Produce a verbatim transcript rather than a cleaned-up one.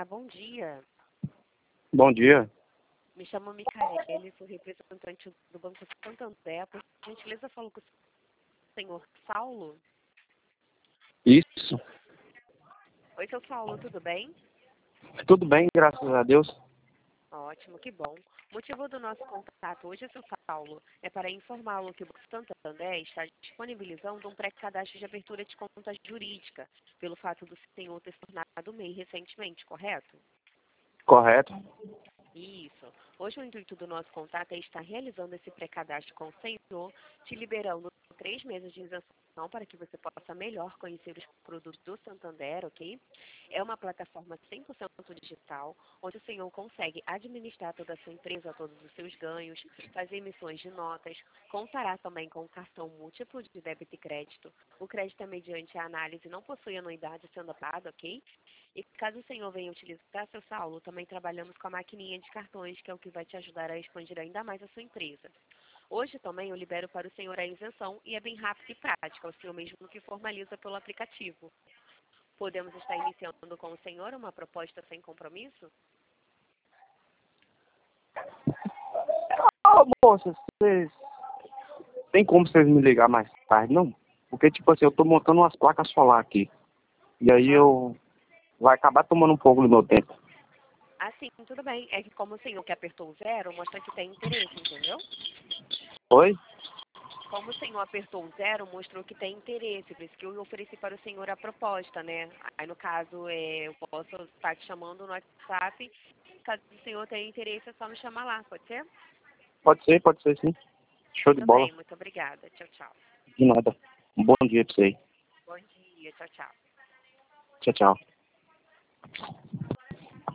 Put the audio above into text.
bom dia. Bom dia. Me chamo Micaele, sou representante do Banco Santander. Por gentileza, falo com o senhor Saulo. Isso. Oi, seu Saulo, tudo bem? Tudo bem, graças a Deus. Ótimo, que bom. O motivo do nosso contato hoje, seu Saulo, é para informá-lo que o Banco Santander está disponibilizando um pré-cadastro de abertura de conta jurídica, pelo fato do senhor ter se tornado M E I recentemente, correto? Correto. Isso. Hoje o intuito do nosso contato é estar realizando esse pré-cadastro com o senhor, te liberando três meses de isenção para que você possa melhor conhecer os produtos do Santander, ok? É uma plataforma cem por cento digital, onde o senhor consegue administrar toda a sua empresa, todos os seus ganhos, fazer emissões de notas, contará também com um cartão múltiplo de débito e crédito. O crédito é mediante a análise e não possui anuidade sendo paga, ok? E caso o senhor venha utilizar, seu Saulo, também trabalhamos com a maquininha de cartões, que é o que vai te ajudar a expandir ainda mais a sua empresa. Hoje também eu libero para o senhor a isenção e é bem rápido e prático, é o senhor mesmo que formaliza pelo aplicativo. Podemos estar iniciando com o senhor uma proposta sem compromisso? Ah, moça, vocês... Tem como vocês me ligar mais tarde, não? Porque, tipo assim, eu tô montando umas placas solar aqui. E aí eu... Vai acabar tomando um pouco do meu tempo. Ah, sim, tudo bem. É que como o senhor que apertou o zero, mostra que tem interesse, entendeu? Oi? Como o senhor apertou o zero, mostrou que tem interesse, por isso que eu ofereci para o senhor a proposta, né? Aí, no caso, é, eu posso estar te chamando no WhatsApp. Caso o senhor tenha interesse, é só me chamar lá, pode ser? Pode ser, pode ser sim. Show de Tudo bola. bem, muito obrigada. Tchau, tchau. De nada. Um bom dia pra você aí. Bom dia, tchau, tchau. Tchau, tchau.